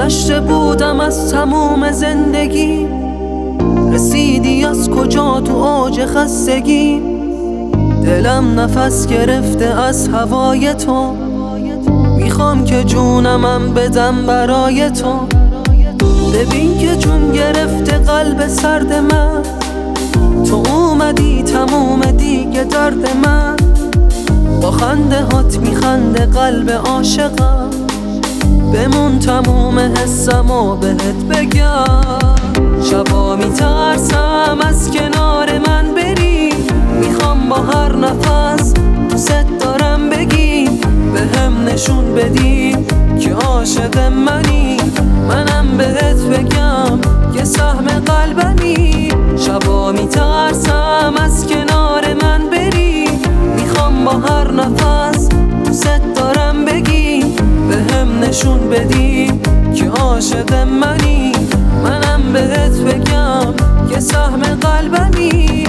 گذشته بودم از تموم زندگی، رسیدی از کجا تو اوج خستگی. دلم نفس گرفته از هوای تو، میخوام که جونمم بدم برای تو. ببین که جون گرفته قلب سرد من، تو اومدی تموم دیگه درد من. با خنده هات میخنده قلب عاشقم، بمون تموم حسم و بهت بگم. شبا میترسم از کنار من بری، میخوام با هر نفس دوست دارم بگی. بهم نشون بدی که عاشق منی، منم بهت بگم که سهم قلبمی. شبا میترسم از کنار من بری، میخوام با هر نفس دوست دارم بگی. بهم نشون بدی که عاشق منی، منم بهت بگم که سهم قلبمی.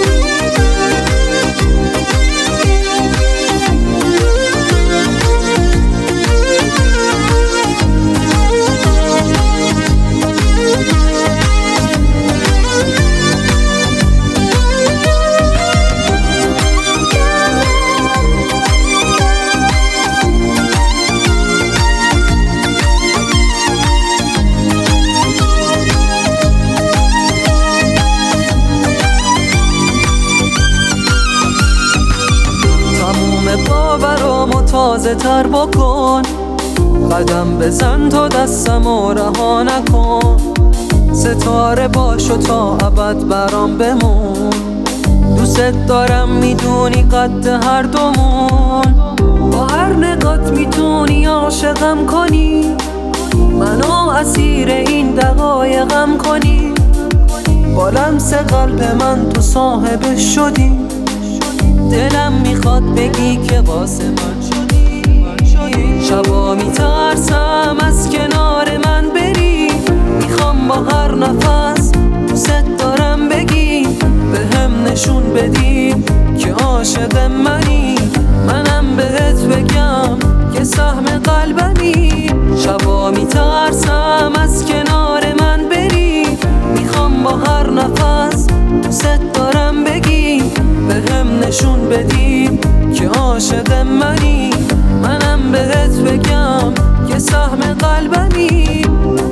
باورامو تازه تر بکن، قدم بزن تا دستمو رها نکن. ستاره باشو تا ابد برام بمون، دوست دارم میدونی قد هر دومون. با هر نگات میتونی عاشقم کنی، منو اسیر این دقایقم کنی. با لمس قلب من تو صاحب شدی، دلم میخواد بگی که واسه من شدی. شبا میترسم از کنار من بری، میخوام با هر نفس دوست دارم بگی. بهم نشون بدی که عاشق منی، منم بهت بگم که سهم قلبمی. شبا میترسم از کنار من بری، میخوام با هر نفس دوست دارم بگی. بهم نشون بدی که عاشق منی، منم بهت بگم که سهم قلبمی.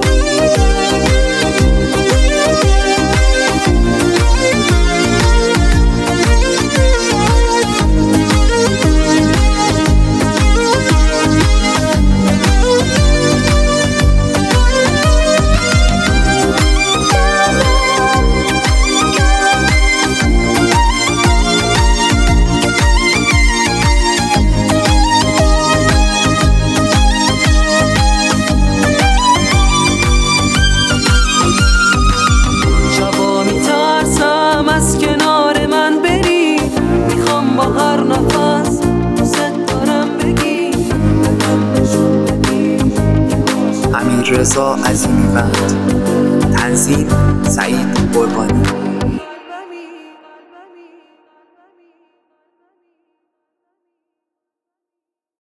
از کنار من بری، میخوام با هر نفس دوست دارم بگی. امیررضا عظیمی‌وقت، تنظیم سعید قربانی.